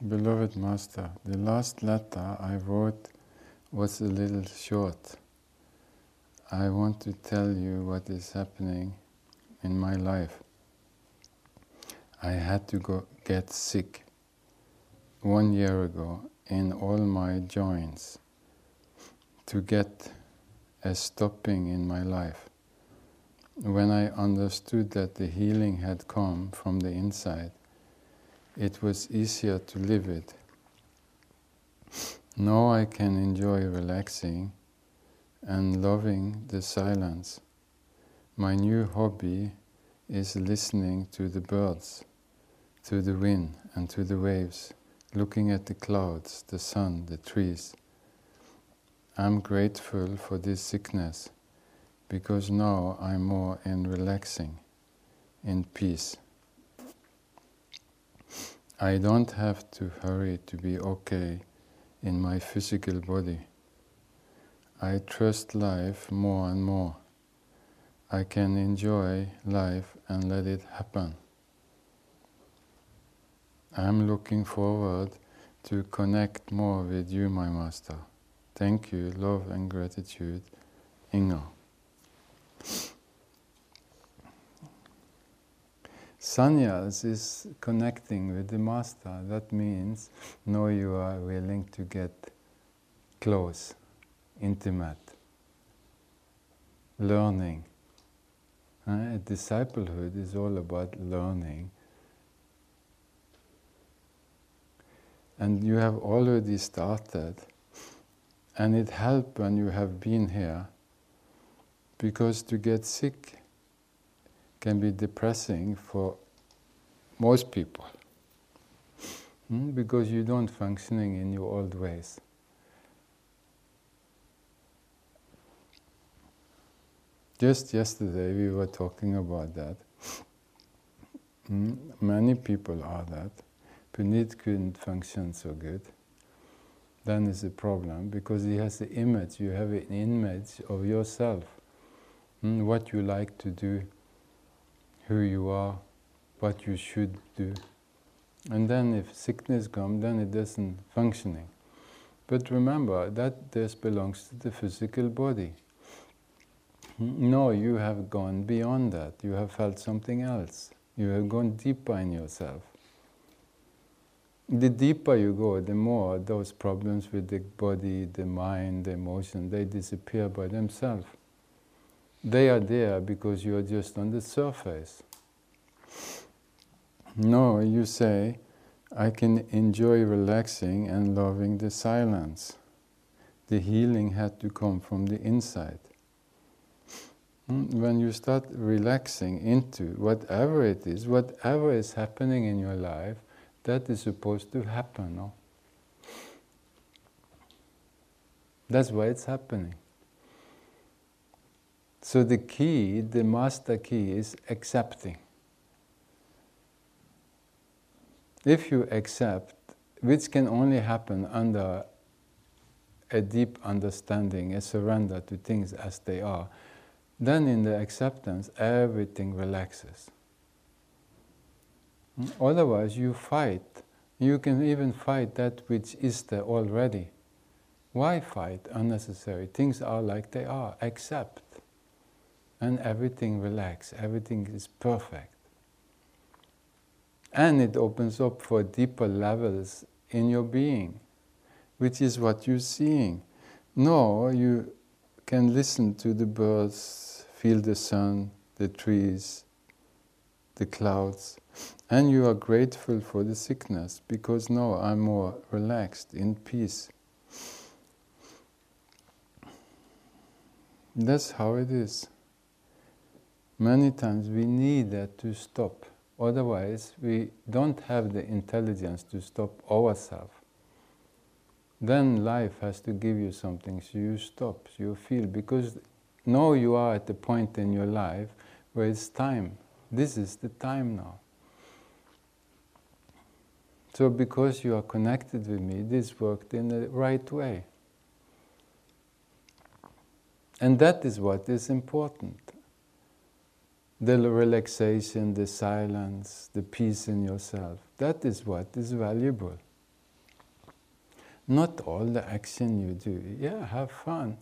Beloved Master, the last letter I wrote was a little short. I want to tell you what is happening in my life. I had to get sick 1 year ago in all my joints to get a stopping in my life. When I understood that the healing had come from the inside, it was easier to live it. Now I can enjoy relaxing and loving the silence. My new hobby is listening to the birds, to the wind and to the waves, looking at the clouds, the sun, the trees. I'm grateful for this sickness because now I'm more in relaxing, in peace. I don't have to hurry to be okay in my physical body. I trust life more and more. I can enjoy life and let it happen. I'm looking forward to connect more with you, my Master. Thank you, love and gratitude, Inger. Sannyas is connecting with the Master. That means now you are willing to get close, intimate, learning. Disciplehood is all about learning. And you have already started, and it helps when you have been here, because to get sick can be depressing for most people, because you don't functioning in your old ways. Just yesterday we were talking about that. Many people are that. Puneet couldn't function so good. Then is a problem, because he has the image, you have an image of yourself, what you like to do, who you are, what you should do. And then if sickness comes, then it doesn't functioning. But remember that this belongs to the physical body. No, you have gone beyond that. You have felt something else. You have gone deeper in yourself. The deeper you go, the more those problems with the body, the mind, the emotion, they disappear by themselves. They are there because you are just on the surface. No, you say, I can enjoy relaxing and loving the silence. The healing had to come from the inside. When you start relaxing into whatever it is, whatever is happening in your life, that is supposed to happen, no? That's why it's happening. So the key, the master key, is accepting. If you accept, which can only happen under a deep understanding, a surrender to things as they are, then in the acceptance, everything relaxes. Otherwise, you fight. You can even fight that which is there already. Why fight unnecessary? Things are like they are. Accept. And everything relax. Everything is perfect. And it opens up for deeper levels in your being, which is what you're seeing. No, you can listen to the birds, feel the sun, the trees, the clouds, and you are grateful for the sickness, because now I'm more relaxed, in peace. That's how it is. Many times we need that to stop. Otherwise, we don't have the intelligence to stop ourselves. Then life has to give you something, so you stop, so you feel, because now you are at the point in your life where it's time. This is the time now. So because you are connected with me, this worked in the right way. And that is what is important. The relaxation, the silence, the peace in yourself. That is what is valuable. Not all the action you do. Yeah, have fun.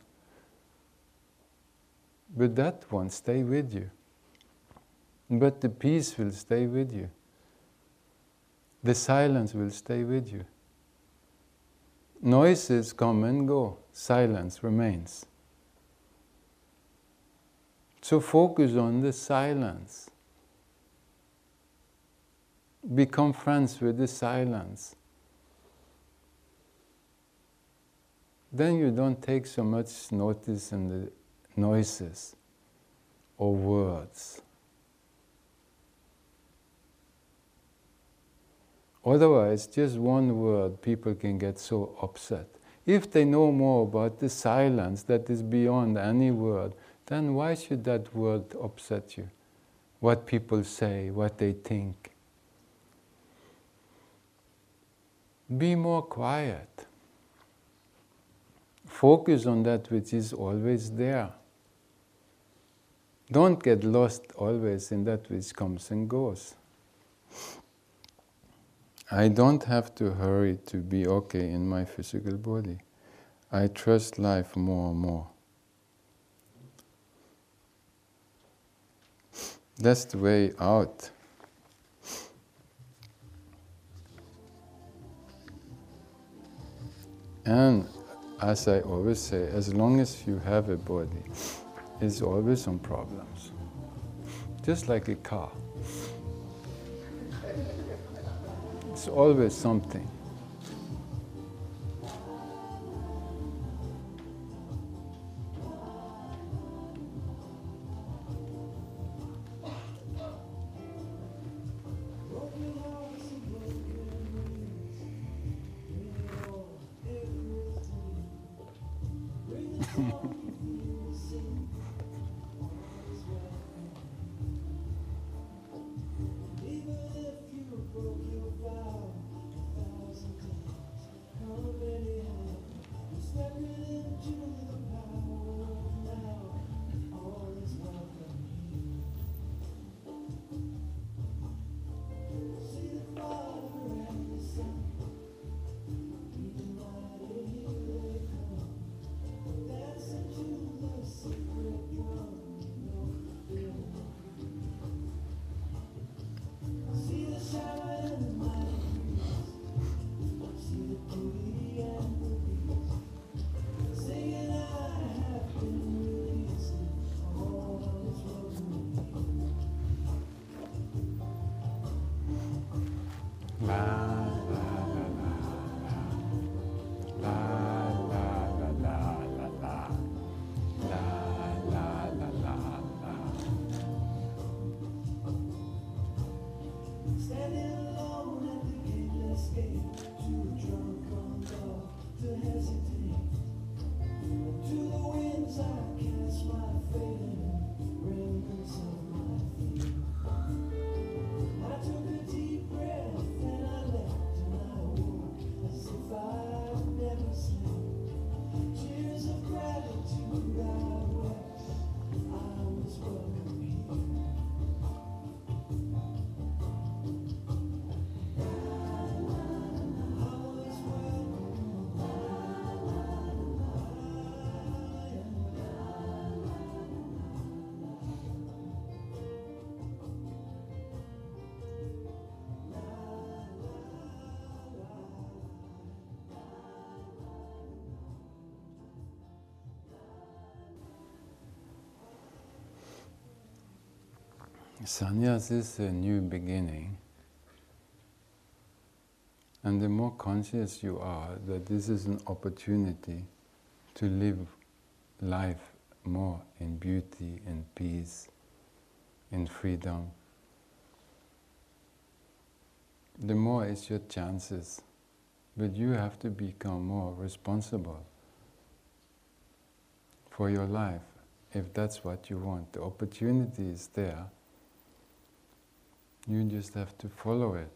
But that won't stay with you. But the peace will stay with you. The silence will stay with you. Noises come and go. Silence remains. So focus on the silence. Become friends with the silence. Then you don't take so much notice in the noises or words. Otherwise, just one word, people can get so upset. If they know more about the silence that is beyond any word, then why should that word upset you? What people say, what they think. Be more quiet. Focus on that which is always there. Don't get lost always in that which comes and goes. I don't have to hurry to be okay in my physical body. I trust life more and more. That's the way out. And as I always say, as long as you have a body, it's always some problems. Just like a car. It's always something. Sannyas is a new beginning. And the more conscious you are that this is an opportunity to live life more in beauty, in peace, in freedom, the more is your chances. But you have to become more responsible for your life, if that's what you want. The opportunity is there. You just have to follow it.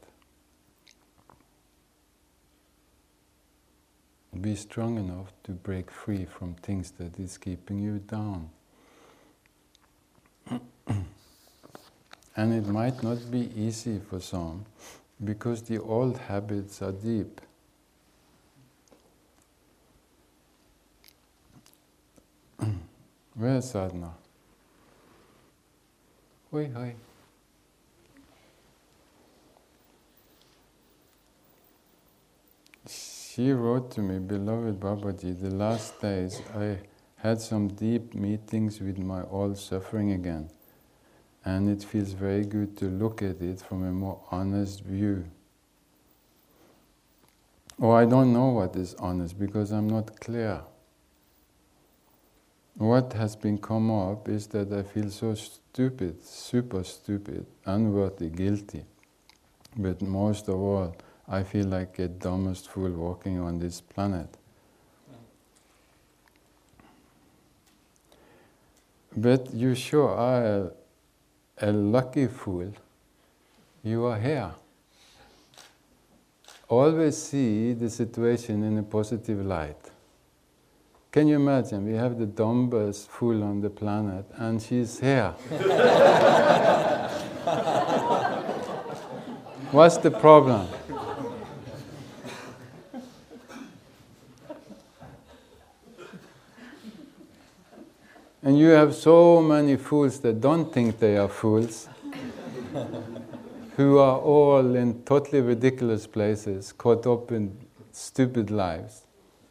Be strong enough to break free from things that is keeping you down. And it might not be easy for some, because the old habits are deep. Where's Sadhana? Hoi, hoi. She wrote to me, beloved Babaji, the last days I had some deep meetings with my old suffering again, and it feels very good to look at it from a more honest view. Or I don't know what is honest because I'm not clear. What has been come up is that I feel so stupid, super stupid, unworthy, guilty. But most of all, I feel like a dumbest fool walking on this planet. But you sure are a lucky fool. You are here. Always see the situation in a positive light. Can you imagine? We have the dumbest fool on the planet and she's here. What's the problem? And you have so many fools that don't think they are fools, who are all in totally ridiculous places, caught up in stupid lives.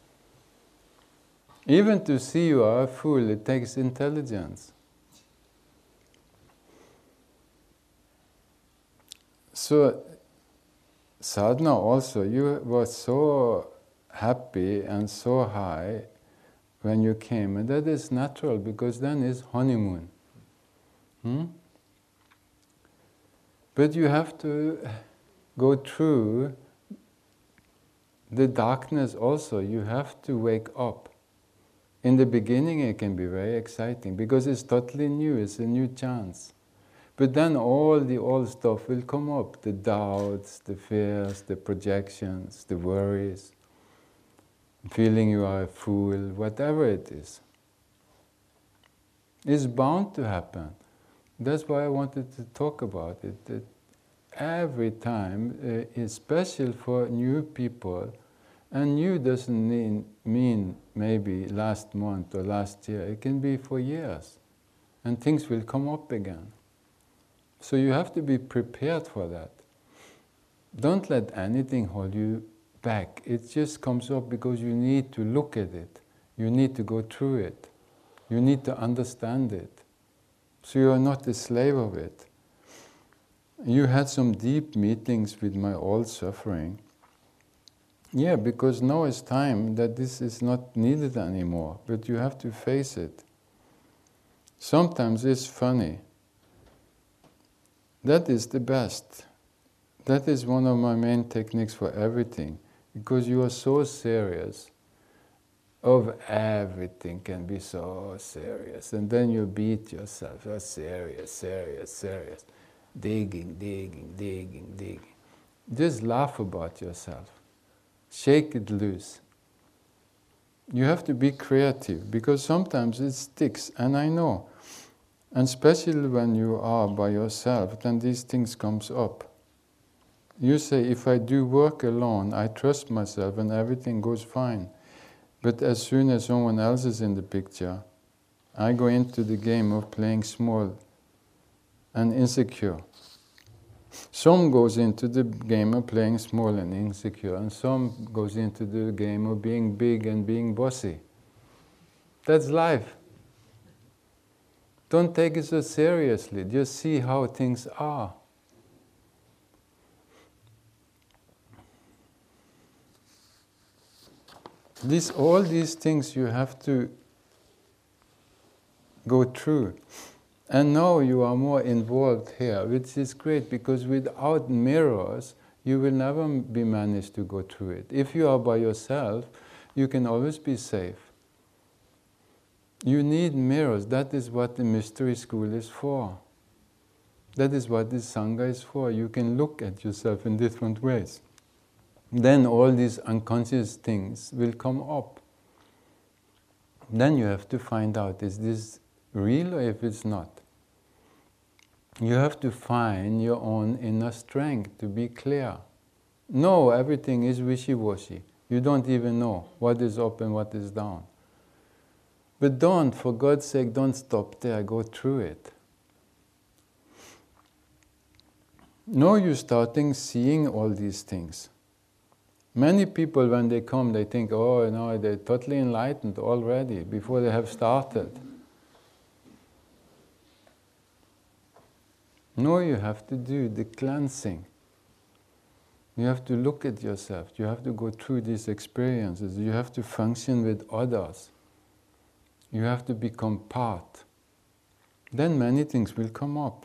Even to see you are a fool, it takes intelligence. So, sadhana also, you were so happy and so high when you came, and that is natural because then it's honeymoon. But you have to go through the darkness also. You have to wake up. In the beginning it can be very exciting because it's totally new, it's a new chance. But then all the old stuff will come up, the doubts, the fears, the projections, the worries, feeling you are a fool, whatever it is. It's bound to happen. That's why I wanted to talk about it. That every time is special for new people, and new doesn't mean maybe last month or last year. It can be for years, and things will come up again. So you have to be prepared for that. Don't let anything hold you back. It just comes up because you need to look at it. You need to go through it. You need to understand it. So you are not a slave of it. You had some deep meetings with my old suffering. Yeah, because now it's time that this is not needed anymore, but you have to face it. Sometimes it's funny. That is the best. That is one of my main techniques for everything, because you are so serious. Of everything can be so serious, and then you beat yourself. Oh, serious. Digging. Just laugh about yourself. Shake it loose. You have to be creative, because sometimes it sticks, and I know. And especially when you are by yourself, then these things comes up. You say, if I do work alone, I trust myself and everything goes fine. But as soon as someone else is in the picture, I go into the game of playing small and insecure. Some goes into the game of playing small and insecure, and some goes into the game of being big and being bossy. That's life. Don't take it so seriously, just see how things are. All these things you have to go through. And now you are more involved here, which is great, because without mirrors, you will never be managed to go through it. If you are by yourself, you can always be safe. You need mirrors. That is what the mystery school is for. That is what the Sangha is for. You can look at yourself in different ways. Then all these unconscious things will come up. Then you have to find out, is this real or if it's not? You have to find your own inner strength to be clear. No, everything is wishy-washy. You don't even know what is up and what is down. But don't, for God's sake, don't stop there, go through it. Now you're starting seeing all these things. Many people, when they come, they think, oh, no, they're totally enlightened already, before they have started. No, you have to do the cleansing. You have to look at yourself. You have to go through these experiences. You have to function with others. You have to become part. Then many things will come up.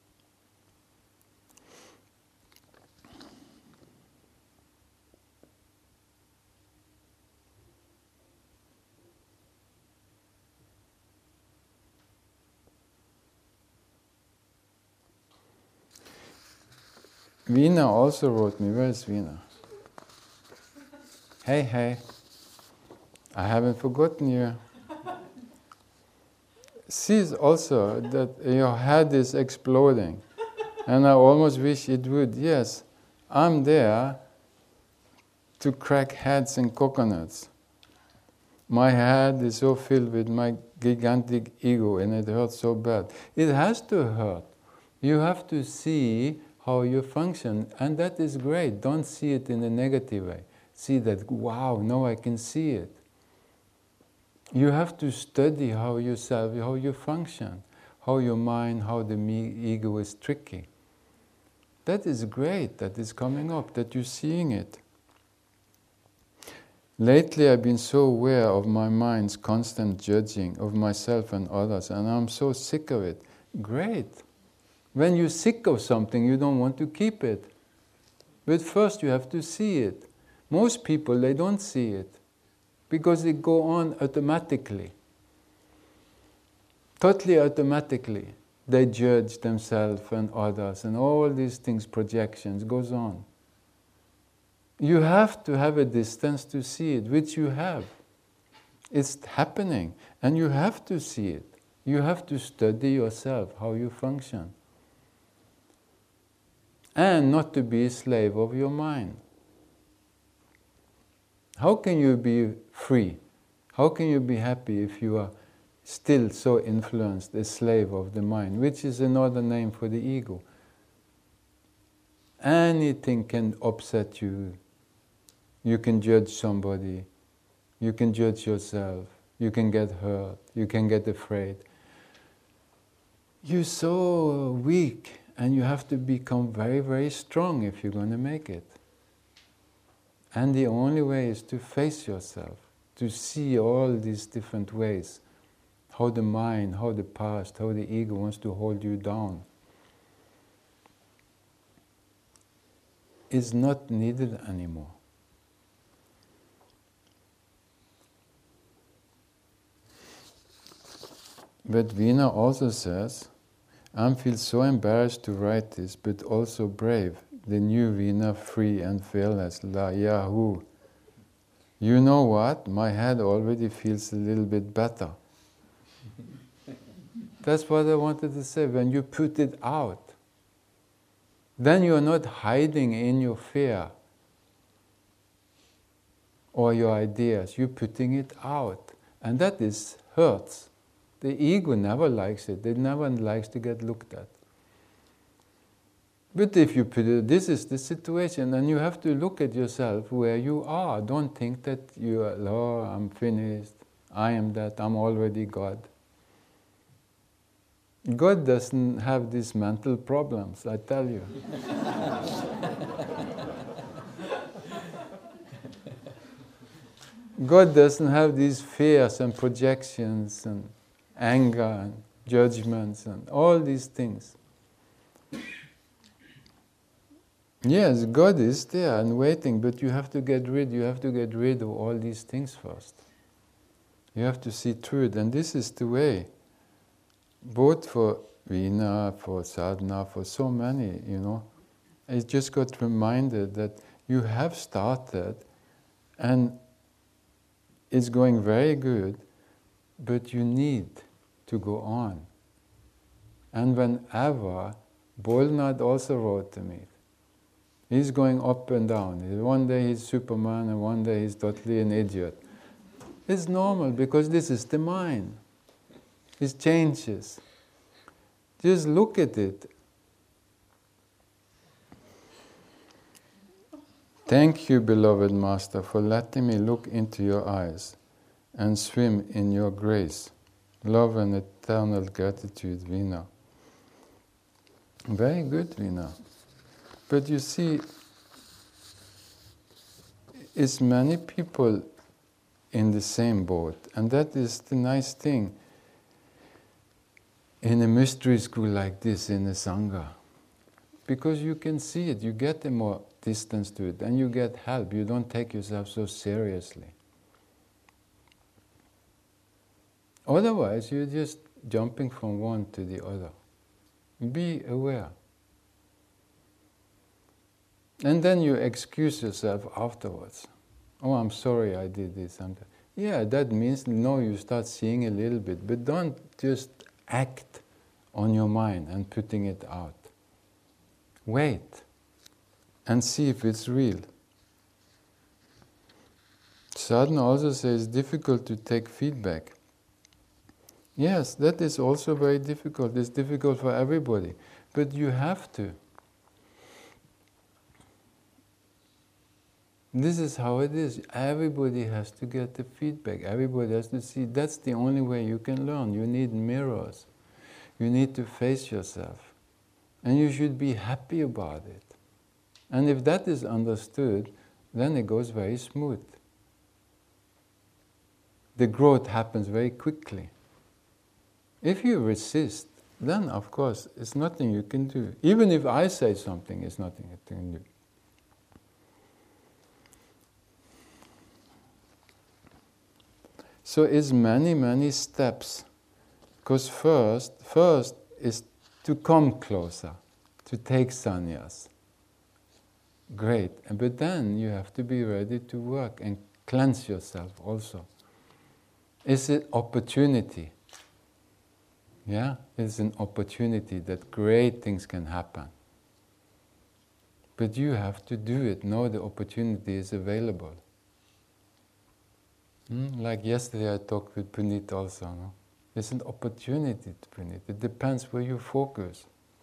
Veena also wrote me. Where is Veena? Hey, hey. I haven't forgotten you. Sees also that your head is exploding. And I almost wish it would. Yes, I'm there to crack heads and coconuts. My head is so filled with my gigantic ego and it hurts so bad. It has to hurt. You have to see how you function, and that is great. Don't see it in a negative way. See that, wow, now I can see it. You have to study how you function, how your mind, how the ego is tricky. That is great, that is coming up, that you're seeing it. Lately I've been so aware of my mind's constant judging of myself and others, and I'm so sick of it. Great. When you're sick of something, you don't want to keep it. But first you have to see it. Most people, they don't see it, because they go on automatically. Totally automatically. They judge themselves and others, and all these things, projections, goes on. You have to have a distance to see it, which you have. It's happening, and you have to see it. You have to study yourself, how you function. And not to be a slave of your mind. How can you be free? How can you be happy if you are still so influenced, a slave of the mind, which is another name for the ego? Anything can upset you. You can judge somebody. You can judge yourself. You can get hurt. You can get afraid. You're so weak. And you have to become very, very strong if you're going to make it. And the only way is to face yourself, to see all these different ways, how the mind, how the past, how the ego wants to hold you down. Is not needed anymore. But Veena also says, I feel so embarrassed to write this, but also brave. The new Veena, free and fearless. La Yahoo! You know what? My head already feels a little bit better. That's what I wanted to say. When you put it out, then you're not hiding in your fear or your ideas. You're putting it out. And that hurts. The ego never likes it. It never likes to get looked at. But if you put it, this is the situation, and you have to look at yourself where you are. Don't think that you are, oh, I'm finished, I am that, I'm already God. God doesn't have these mental problems, I tell you. God doesn't have these fears and projections and anger and judgments and all these things. Yes, God is there and waiting, but you have to get rid of all these things first. You have to see through it, and this is the way. Both for Veena, for sadhana, for so many, I just got reminded that you have started and it's going very good, but you need to go on. And whenever, Bolnath also wrote to me, he's going up and down. One day he's Superman and one day he's totally an idiot. It's normal because this is the mind. It changes. Just look at it. Thank you, beloved Master, for letting me look into your eyes and swim in your grace. Love and eternal gratitude, Veena. Very good, Veena. But you see, it's many people in the same boat, and that is the nice thing in a mystery school like this, in a Sangha. Because you can see it, you get a more distance to it, and you get help. You don't take yourself so seriously. Otherwise, you're just jumping from one to the other. Be aware. And then you excuse yourself afterwards. Oh, I'm sorry I did this. Yeah, that means, no, you start seeing a little bit, but don't just act on your mind and putting it out. Wait and see if it's real. Sadhana also says it's difficult to take feedback. Yes, that is also very difficult. It's difficult for everybody. But you have to. This is how it is. Everybody has to get the feedback. Everybody has to see. That's the only way you can learn. You need mirrors. You need to face yourself. And you should be happy about it. And if that is understood, then it goes very smooth. The growth happens very quickly. If you resist, then of course it's nothing you can do. Even if I say something, it's nothing you can do. So it's many, many steps. Because first is to come closer, to take sannyas. Great. But then you have to be ready to work and cleanse yourself also. It's an opportunity. Yeah? It's an opportunity that great things can happen. But you have to do it. Know the opportunity is available. Like yesterday I talked with Puneet also. No? It's an opportunity to Puneet. It depends where you focus.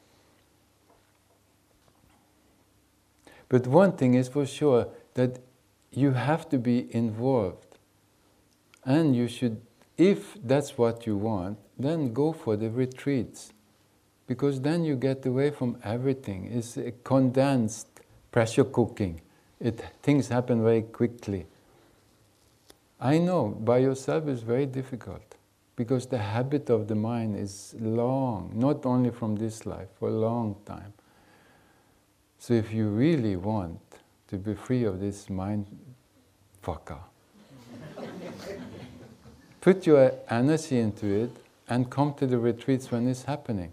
But one thing is for sure, that you have to be involved. And you should, if that's what you want, then go for the retreats. Because then you get away from everything. It's a condensed pressure cooking. Things happen very quickly. I know, by yourself is very difficult. Because the habit of the mind is long, not only from this life, for a long time. So if you really want to be free of this mind fucker, put your energy into it and come to the retreats when it's happening.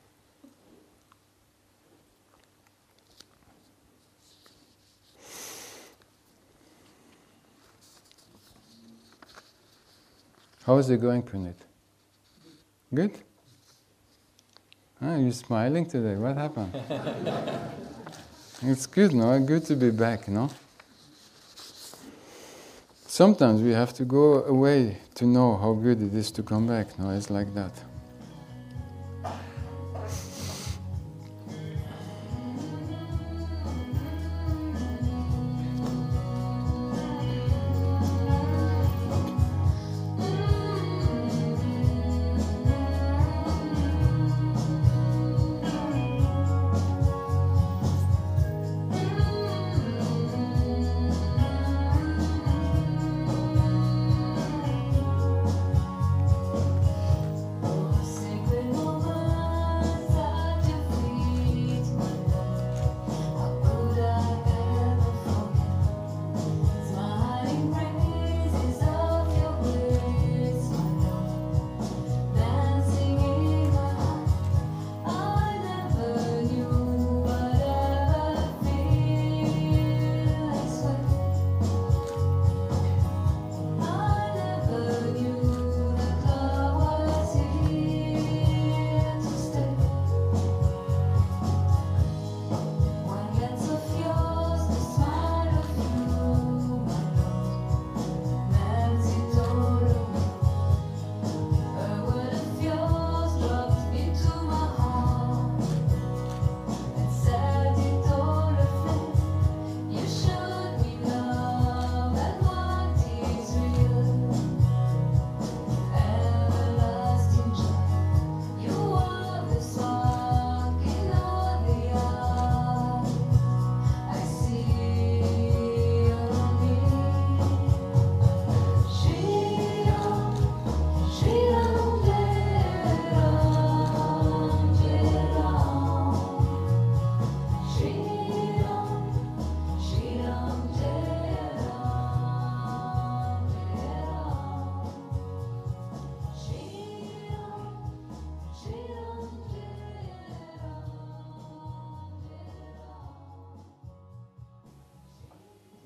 How is it going, Puneet? Good? You're smiling today. What happened? It's good, no? Good to be back, no? Sometimes we have to go away to know how good it is to come back, no? It's like that.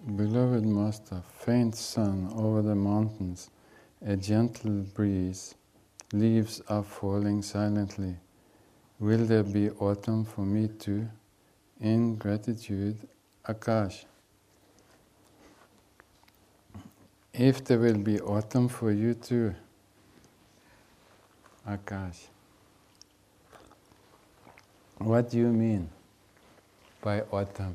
Beloved Master, faint sun over the mountains, a gentle breeze, leaves are falling silently. Will there be autumn for me too? In gratitude, Akash. If there will be autumn for you too, Akash. What do you mean by autumn?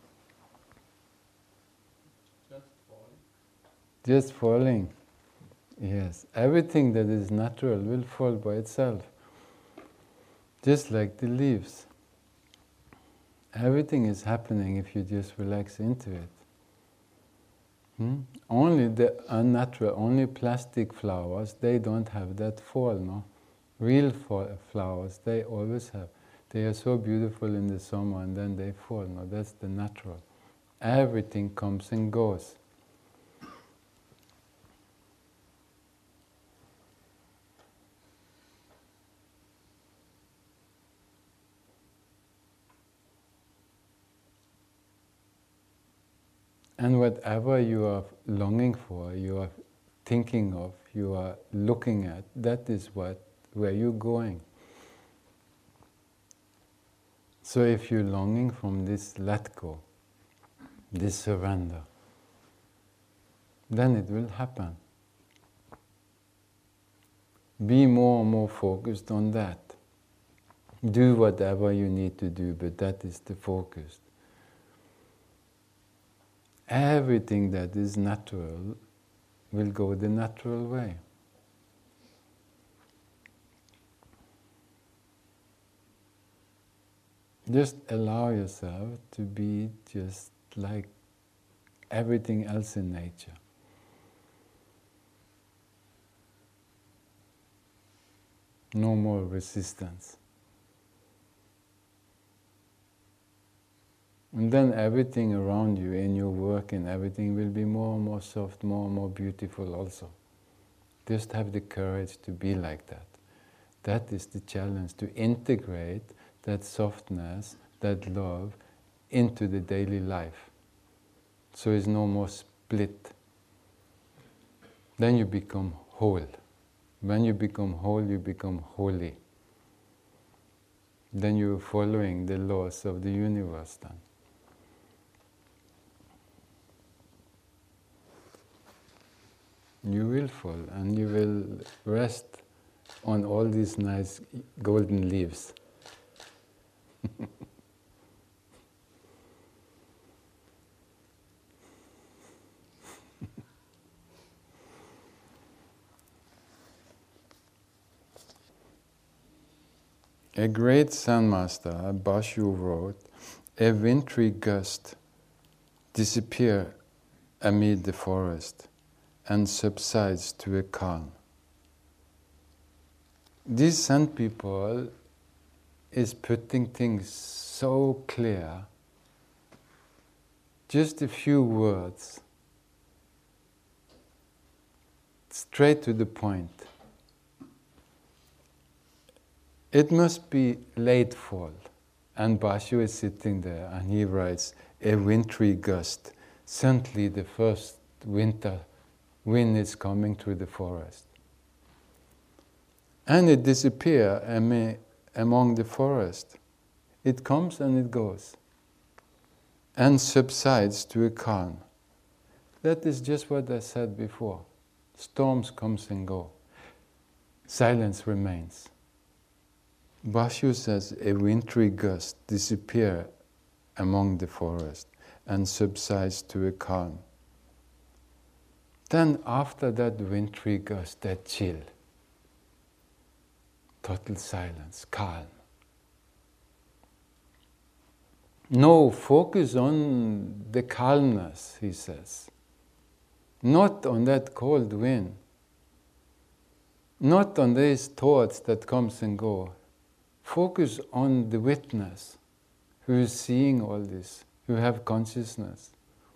Just falling. Yes. Everything that is natural will fall by itself. Just like the leaves. Everything is happening if you just relax into it. Only the unnatural, only plastic flowers, they don't have that fall, no? Real flowers, they always have. They are so beautiful in the summer and then they fall, no? That's the natural. Everything comes and goes. And whatever you are longing for, you are thinking of, you are looking at, that is where you're going. So if you're longing from this let go, this surrender, then it will happen. Be more and more focused on that. Do whatever you need to do, but that is the focus. Everything that is natural will go the natural way. Just allow yourself to be just like everything else in nature. No more resistance. And then everything around you, in your work and everything, will be more and more soft, more and more beautiful also. Just have the courage to be like that. That is the challenge, to integrate that softness, that love, into the daily life. So it's no more split. Then you become whole. When you become whole, you become holy. Then you're following the laws of the universe then. You will fall and you will rest on all these nice golden leaves. A great Zen master, Bashu, wrote, "A wintry gust disappears amid the forest and subsides to a calm." These Zen people is putting things so clear, just a few words, straight to the point. It must be late fall, and Bashu is sitting there and he writes, "A wintry gust." Suddenly the first winter wind is coming through the forest. And it disappears among the forest. It comes and it goes. And subsides to a calm. That is just what I said before. Storms comes and go. Silence remains. Bashu says, "A wintry gust disappears among the forest and subsides to a calm." Then after that wintry gust, that chill, total silence, calm. No, focus on the calmness, he says. Not on that cold wind. Not on these thoughts that comes and go. Focus on the witness who is seeing all this, who have consciousness.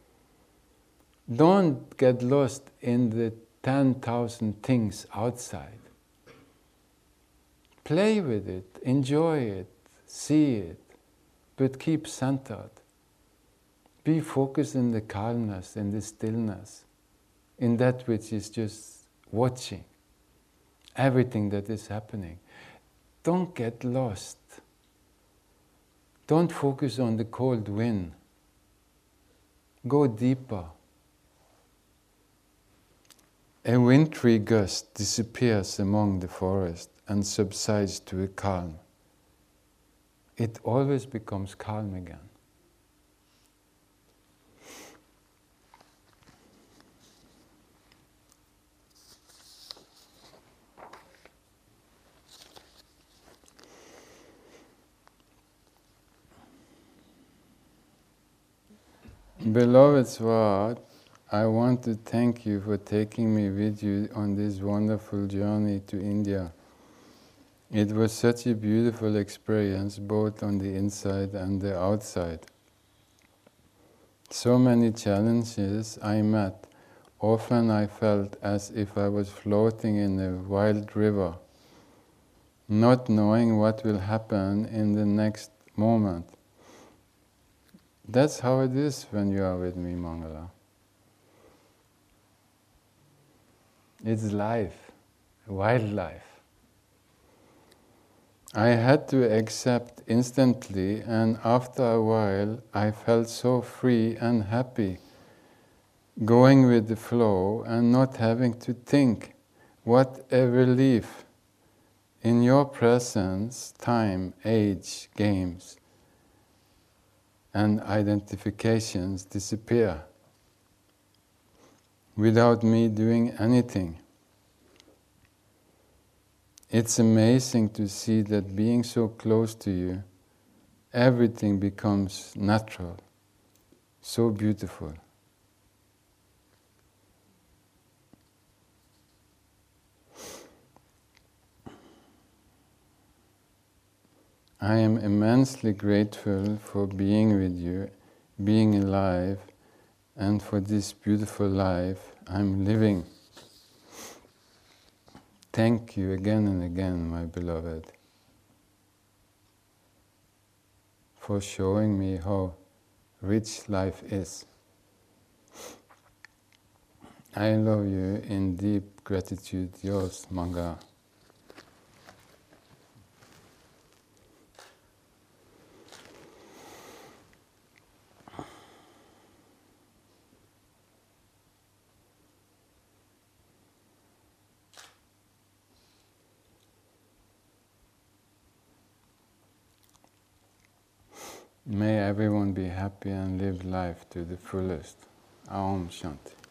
Don't get lost in the 10,000 things outside. Play with it, enjoy it, see it, but keep centered. Be focused in the calmness, in the stillness, in that which is just watching everything that is happening. Don't get lost. Don't focus on the cold wind. Go deeper. A wintry gust disappears among the forest and subsides to a calm. It always becomes calm again. Beloved Swat, I want to thank you for taking me with you on this wonderful journey to India. It was such a beautiful experience, both on the inside and the outside. So many challenges I met. Often I felt as if I was floating in a wild river, not knowing what will happen in the next moment. That's how it is when you are with me, Mangala. It's life, wildlife. I had to accept instantly, and after a while I felt so free and happy, going with the flow and not having to think. What a relief. In your presence, time, age, games, and identifications disappear without me doing anything. It's amazing to see that being so close to you, everything becomes natural, so beautiful. I am immensely grateful for being with you, being alive, and for this beautiful life I'm living. Thank you again and again, my beloved, for showing me how rich life is. I love you in deep gratitude, yours, Manga. May everyone be happy and live life to the fullest. Aum Shanti.